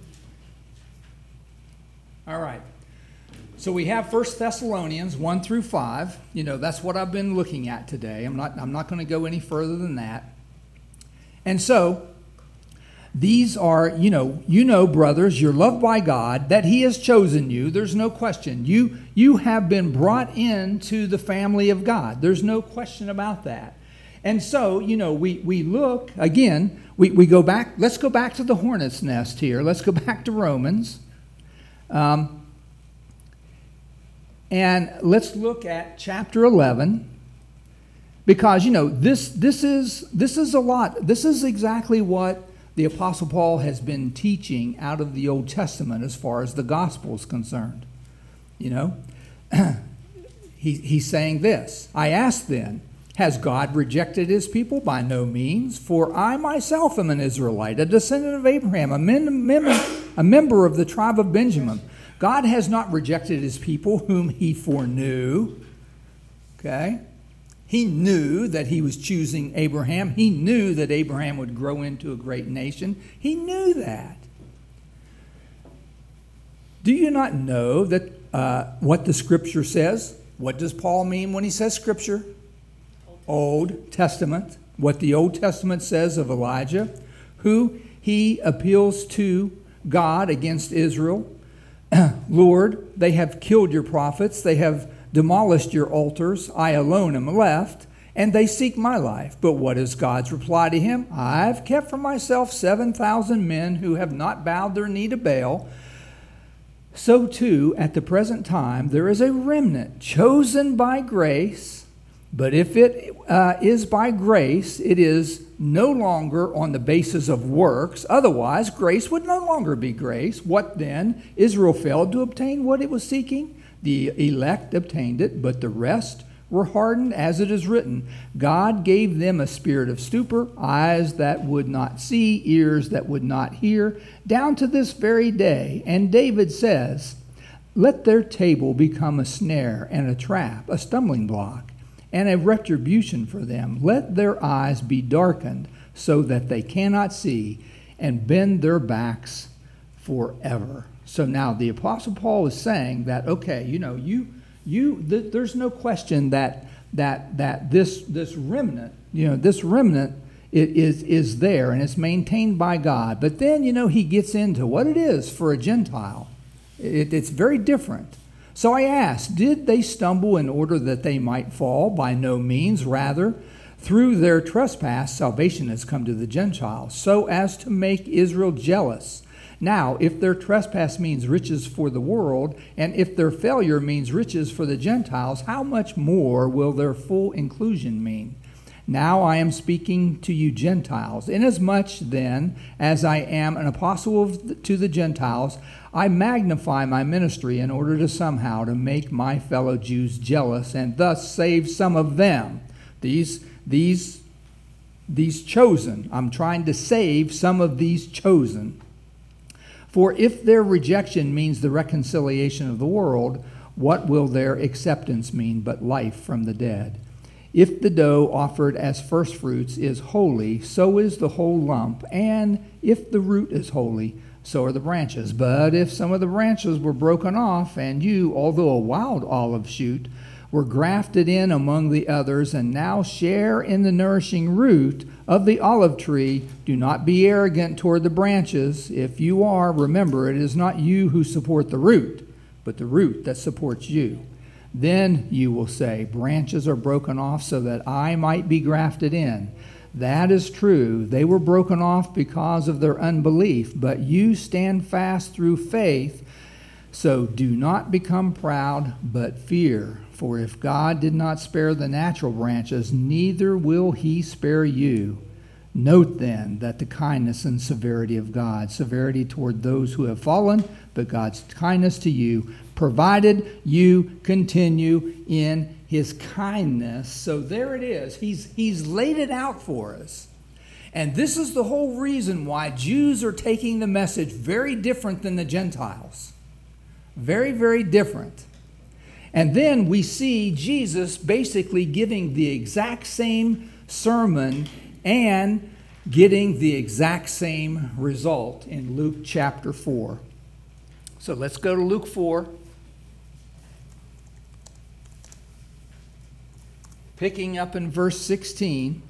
All right. So we have First Thessalonians one through five. You know, that's what I've been looking at today. I'm not, I'm not going to go any further than that. And so these are, you know, you know, brothers, you're loved by God, that he has chosen you. There's no question. You, you have been brought into the family of God. There's no question about that. And so, you know, we, we look, again, we, we go back, let's go back to the hornet's nest here. Let's go back to Romans. Um, and let's look at chapter eleven. Because, you know, this, this, is, this is a lot. This is exactly what the Apostle Paul has been teaching out of the Old Testament as far as the gospel is concerned. You know, he, he's saying this, I ask then, has God rejected his people? By no means, for I myself am an Israelite, a descendant of Abraham, a, mem- mem- a member of the tribe of Benjamin. God has not rejected his people whom he foreknew. Okay? He knew that he was choosing Abraham. He knew that Abraham would grow into a great nation. He knew that. Do you not know that uh, what the Scripture says? What does Paul mean when he says Scripture? Old Testament. What the Old Testament says of Elijah, who he appeals to God against Israel. Lord, they have killed your prophets. They have demolished your altars. I alone am left, and they seek my life. But what is God's reply to him? I've kept for myself seven thousand men who have not bowed their knee to Baal. So too, at the present time, there is a remnant chosen by grace. But if it uh, is by grace, it is no longer on the basis of works. Otherwise, grace would no longer be grace. What then? Israel failed to obtain what it was seeking. The elect obtained it, but the rest were hardened, as it is written. God gave them a spirit of stupor, eyes that would not see, ears that would not hear, down to this very day. And David says, let their table become a snare and a trap, a stumbling block, and a retribution for them. Let their eyes be darkened so that they cannot see, and bend their backs forever. So now the Apostle Paul is saying that, okay, you know, you, you, th- there's no question that that that this this remnant, you know, this remnant is is there and it's maintained by God. But then, you know, he gets into what it is for a Gentile. It, it's very different. So I asked, did they stumble in order that they might fall? By no means. Rather, through their trespass, salvation has come to the Gentiles, so as to make Israel jealous. Now, if their trespass means riches for the world, and if their failure means riches for the Gentiles, how much more will their full inclusion mean? Now I am speaking to you Gentiles. Inasmuch then as I am an apostle of the, to the Gentiles, I magnify my ministry in order to somehow to make my fellow Jews jealous and thus save some of them. These, these, these chosen. I'm trying to save some of these chosen. For if their rejection means the reconciliation of the world, what will their acceptance mean but life from the dead? If the dough offered as first fruits is holy, so is the whole lump. And if the root is holy, so are the branches. But if some of the branches were broken off, and you, although a wild olive shoot, were grafted in among the others, and now share in the nourishing root of the olive tree, do not be arrogant toward the branches. If you are, remember, it is not you who support the root, but the root that supports you. Then you will say, branches are broken off so that I might be grafted in. That is true. They were broken off because of their unbelief, but you stand fast through faith. So do not become proud, but fear. For if God did not spare the natural branches, neither will he spare you. Note then that the kindness and severity of God, severity toward those who have fallen, but God's kindness to you, provided you continue in his kindness. So there it is. He's, he's laid it out for us. And this is the whole reason why Jews are taking the message very different than the Gentiles. Very, very different. And then we see Jesus basically giving the exact same sermon and getting the exact same result in Luke chapter four. So let's go to Luke four. Picking up in verse sixteen.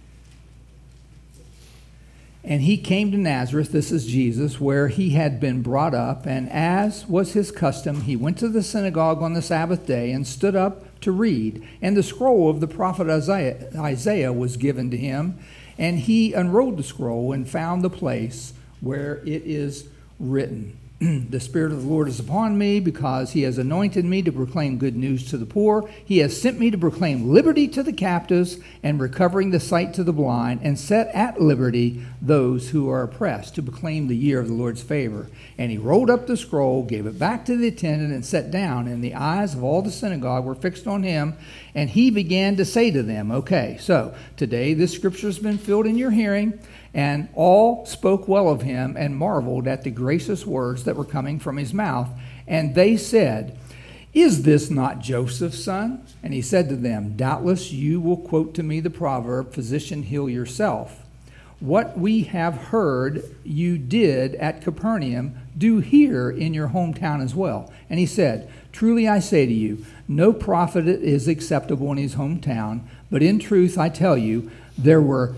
And he came to Nazareth, this is Jesus, where he had been brought up, and as was his custom, he went to the synagogue on the Sabbath day and stood up to read. And the scroll of the prophet Isaiah, Isaiah was given to him, and he unrolled the scroll and found the place where it is written. The Spirit of the Lord is upon me, because he has anointed me to proclaim good news to the poor. He has sent me to proclaim liberty to the captives and recovering the sight to the blind, and set at liberty those who are oppressed, to proclaim the year of the Lord's favor. And he rolled up the scroll, gave it back to the attendant, and sat down. And the eyes of all the synagogue were fixed on him. And he began to say to them, okay, so today this scripture has been filled in your hearing. And all spoke well of him and marveled at the gracious words that were coming from his mouth. And they said, is this not Joseph's son? And he said to them, doubtless you will quote to me the proverb, physician, heal yourself. What we have heard you did at Capernaum, do here in your hometown as well. And he said, truly I say to you, no prophet is acceptable in his hometown. But in truth I tell you, there were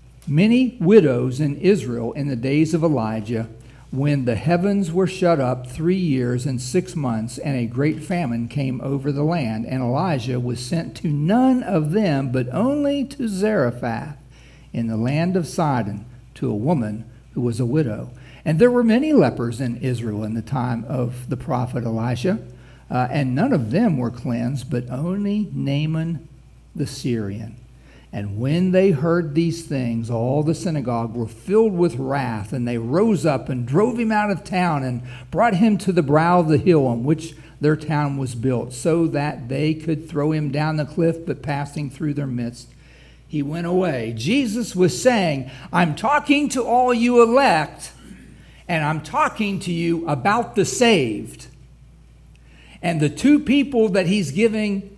many widows in Israel in the days of Elijah, when the heavens were shut up three years and six months, and a great famine came over the land. And Elijah was sent to none of them, but only to Zarephath in the land of Sidon, to a woman who was a widow. And there were many lepers in Israel in the time of the prophet Elisha, uh, and none of them were cleansed, but only Naaman the Syrian. And when they heard these things, all the synagogue were filled with wrath, and they rose up and drove him out of town and brought him to the brow of the hill on which their town was built, so that they could throw him down the cliff, but passing through their midst, he went away. Jesus was saying, I'm talking to all you elect, and I'm talking to you about the saved. And the two people that he's giving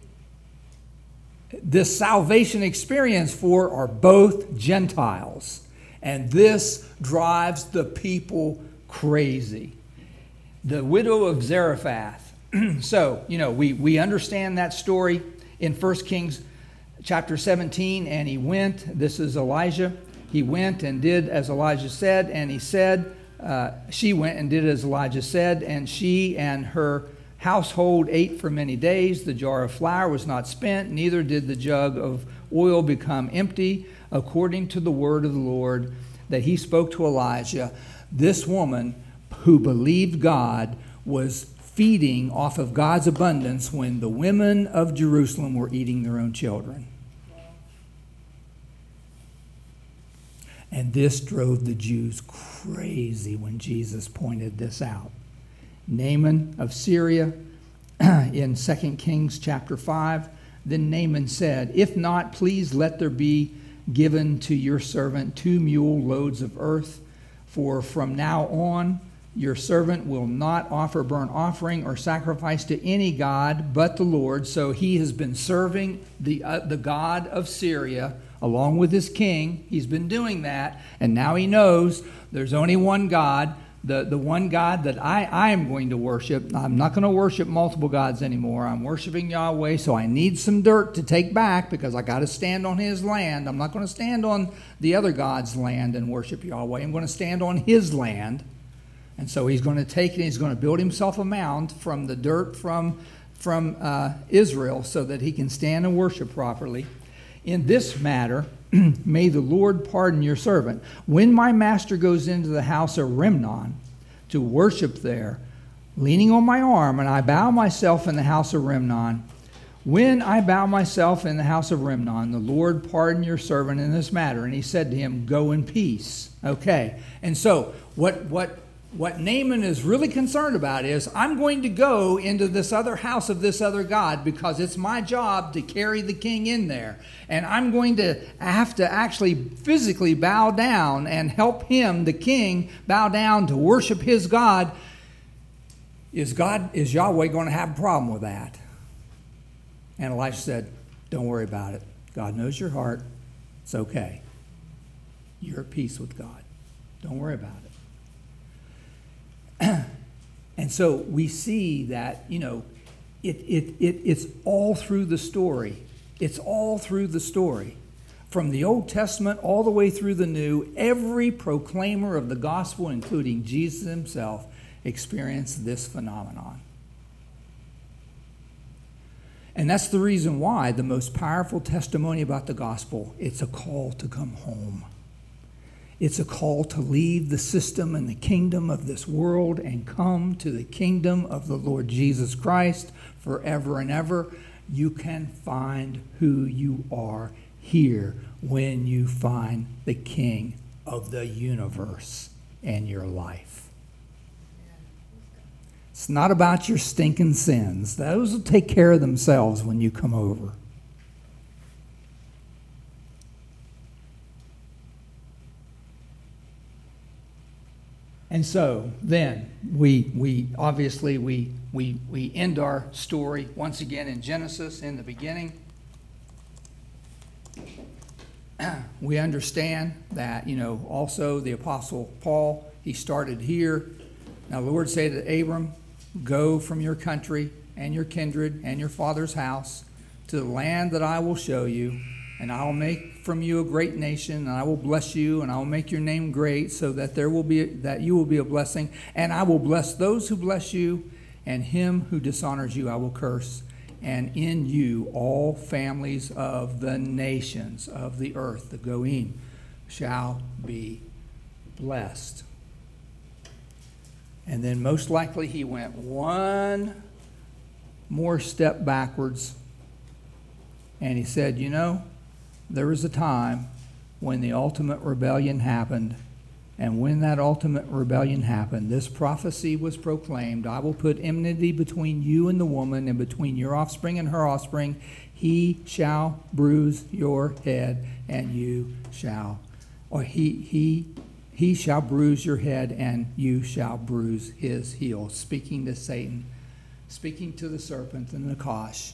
this salvation experience for are both Gentiles. And this drives the people crazy. The widow of Zarephath. So, you know, we, we understand that story in First Kings chapter seventeen. And he went, this is Elijah, he went and did as Elijah said. And he said, uh, she went and did as Elijah said. And she and her household ate for many days. The jar of flour was not spent, neither did the jug of oil become empty, according to the word of the Lord that he spoke to Elijah. This woman who believed God was feeding off of God's abundance when the women of Jerusalem were eating their own children. And this drove the Jews crazy when Jesus pointed this out. Naaman of Syria, in Second Kings chapter five, then Naaman said, if not, please let there be given to your servant two mule loads of earth, for from now on your servant will not offer burnt offering or sacrifice to any god but the Lord. So he has been serving the, uh, the god of Syria along with his king. He's been doing that, and now he knows there's only one God. The, the one God that I, I am going to worship. I'm not going to worship multiple gods anymore. I'm worshiping Yahweh, so I need some dirt to take back because I got to stand on his land. I'm not going to stand on the other God's land and worship Yahweh. I'm going to stand on his land. And so he's going to take it and he's going to build himself a mound from the dirt from, from uh, Israel so that he can stand and worship properly. In this matter, may the Lord pardon your servant. When my master goes into the house of Rimmon to worship there, leaning on my arm, and I bow myself in the house of Rimmon, when I bow myself in the house of Rimnon, the Lord pardon your servant in this matter. And he said to him, go in peace. Okay. And so what, what, what Naaman is really concerned about is, I'm going to go into this other house of this other god because it's my job to carry the king in there. And I'm going to have to actually physically bow down and help him, the king, bow down to worship his God. Is God, is Yahweh going to have a problem with that? And Elisha said, don't worry about it. God knows your heart. It's okay. You're at peace with God. Don't worry about it. And so we see that, you know, it, it, it, it's all through the story. It's all through the story. From the Old Testament all the way through the New, every proclaimer of the gospel, including Jesus himself, experienced this phenomenon. And that's the reason why the most powerful testimony about the gospel, it's a call to come home. It's a call to leave the system and the kingdom of this world and come to the kingdom of the Lord Jesus Christ forever and ever. You can find who you are here when you find the King of the universe in your life. It's not about your stinking sins. Those will take care of themselves when you come over. And so then we we obviously we we we end our story once again in Genesis in the beginning. We understand that, you know, also the Apostle Paul, he started here. Now the Lord said to Abram, go from your country and your kindred and your father's house to the land that I will show you, and I will make from you a great nation, and I will bless you, and I will make your name great, so that there will be that you will be a blessing. And I will bless those who bless you, and him who dishonors you I will curse. And in you all families of the nations of the earth, the Goim, shall be blessed. And then most likely he went one more step backwards, and he said, you know, there was a time when the ultimate rebellion happened, and when that ultimate rebellion happened, this prophecy was proclaimed, I will put enmity between you and the woman, and between your offspring and her offspring. He shall bruise your head, and you shall, or he, he, he shall bruise your head, and you shall bruise his heel. Speaking to Satan, speaking to the serpent and the Nakash.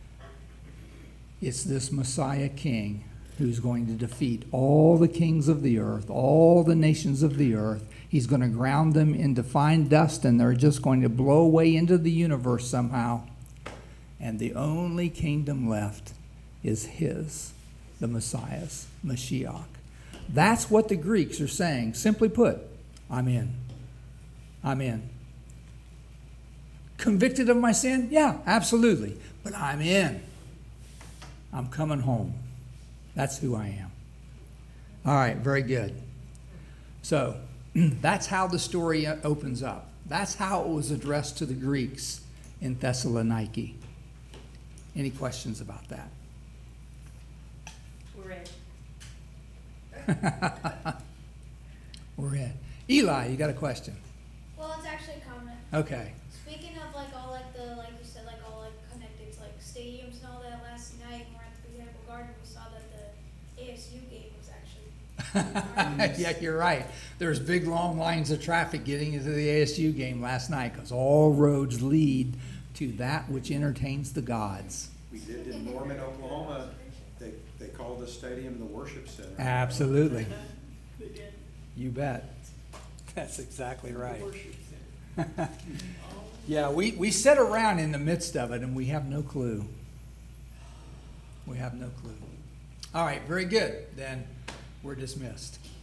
It's this Messiah King who's going to defeat all the kings of the earth, all the nations of the earth. He's going to ground them into fine dust, and they're just going to blow away into the universe somehow. And the only kingdom left is his, the Messiah's, Mashiach. That's what the Greeks are saying. Simply put, I'm in. I'm in. Convicted of my sin? Yeah, absolutely. But I'm in. I'm coming home. That's who I am. All right, very good. So that's how the story opens up. That's how it was addressed to the Greeks in Thessaloniki. Any questions about that? We're in. We're in. Eli, you got a question? Well, it's actually a comment. Okay. Speaking of like all like the like you said like all like connected to like stadiums and all that, last night when we were at the Botanical Garden, we saw that the A S U game was actually. Yeah, you're right. There's big long lines of traffic getting into the A S U game last night because all roads lead to that which entertains the gods. We did in Norman, Oklahoma. They, they called the stadium the worship center. Absolutely. You bet. That's exactly right. Yeah, we, we sit around in the midst of it and we have no clue. We have no clue. All right, very good. Then we're dismissed.